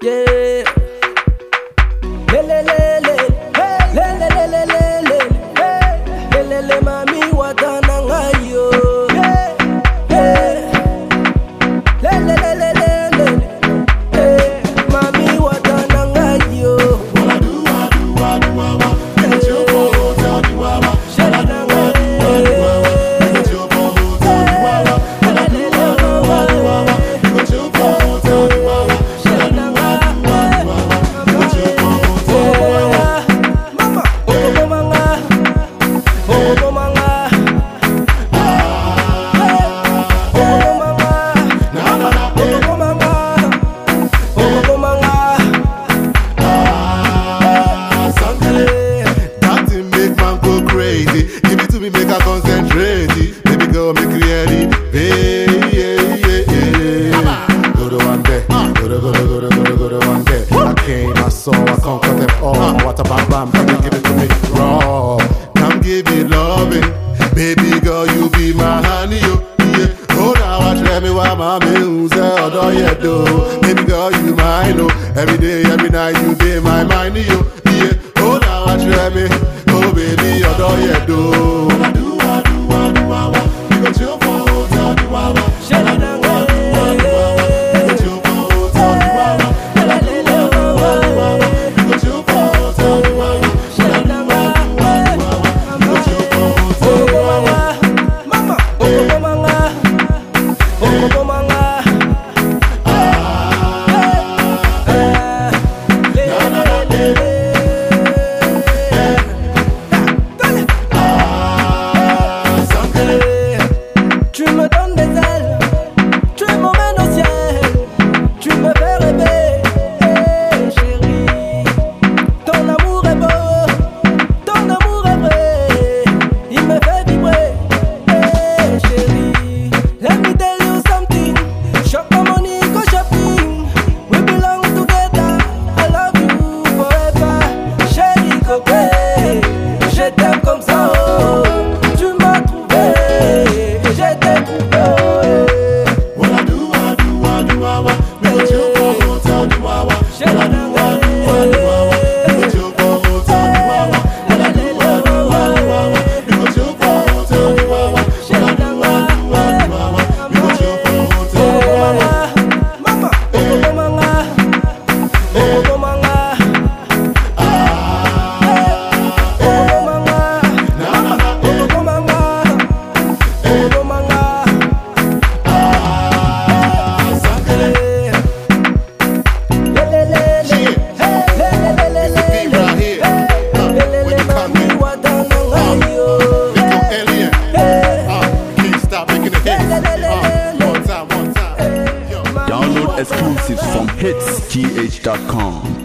Yeah. Le le le le, le le le le le le, le le mami watana ngayo. Le le le le le, mami watana ngayo. Baby girl, you be my honey, yo. Yeah. Oh, now I tell me why my who's oh, yeah, do. Baby girl, you mine, oh. Every day, every night, you be my mind, yo. Yeah. Oh, now I tell me, oh, baby, oh, yeah, do. You got your phone, tell me why. Download exclusives from hitsgh.com.